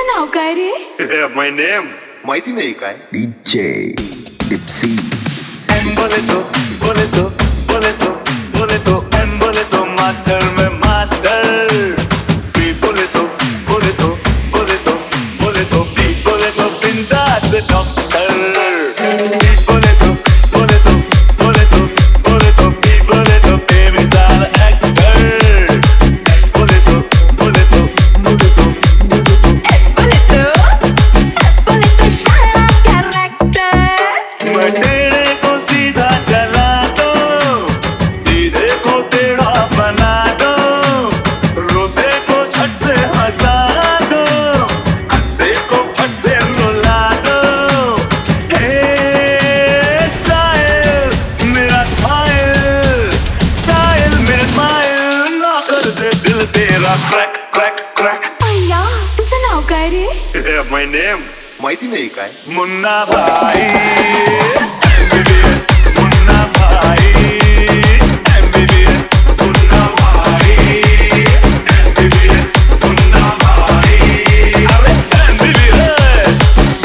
नाव काय रे? My name माहिती नाही काय? DJ Dipsy. बोले तो बोले तो बोले तो बोले तो बोले तो मास्टर में मास्टर भी बोले तो बोले तो बोले तो बोले तो भी बोले तो बिंदास डॉक्टर बोले तो बोले तो बोले तो बोले तो भी बोले तो बेमिसाल एक्टर बोले तो बोले तो बोले तो बोले तो शाला कैरेक्टर मैं टेढ़े को सीधा चला दो सीधे को टेढ़ा बना दो रोते को झट से हंसा दो हंसते को फट से रुला दो हे स्टाइल मेरा स्माइल मेरा स्माइल ना कर दे दिल तेरा क्रैक क्रैक क्रैक अय्या तुझं नाव काय रे? माय नेम माहिती नाही काय? मुन्ना भाई MBBS मुन्ना भाई MBBS मुन्ना भाई MBBS मुन्ना भाई अरे MBBS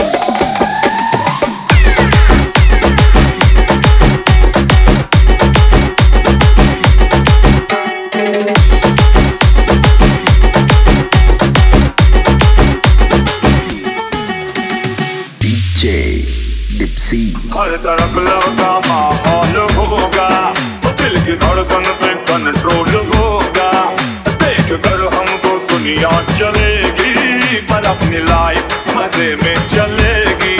DJ Dipsy. हर तरफ लौटा माहौल होगा दिल की धड़कन पे कंट्रोल होगा देख कर हमको दुनिया चलेगी पर अपनी लाइफ मजे में चलेगी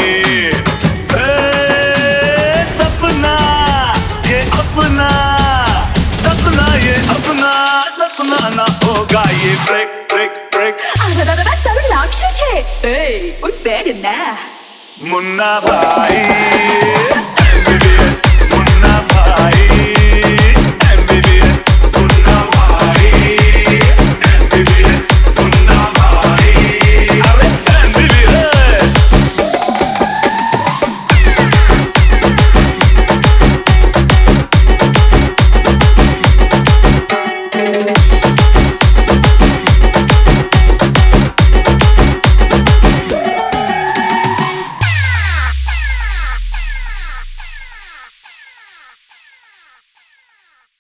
सपना ये अपना सपना ये अपना सपना ना होगा ये ब्रेक ब्रेक ब्रेक તારું નામ શું છે? ઉઠ બેડ ના मुन्ना भाई MBBS मुन्ना भाई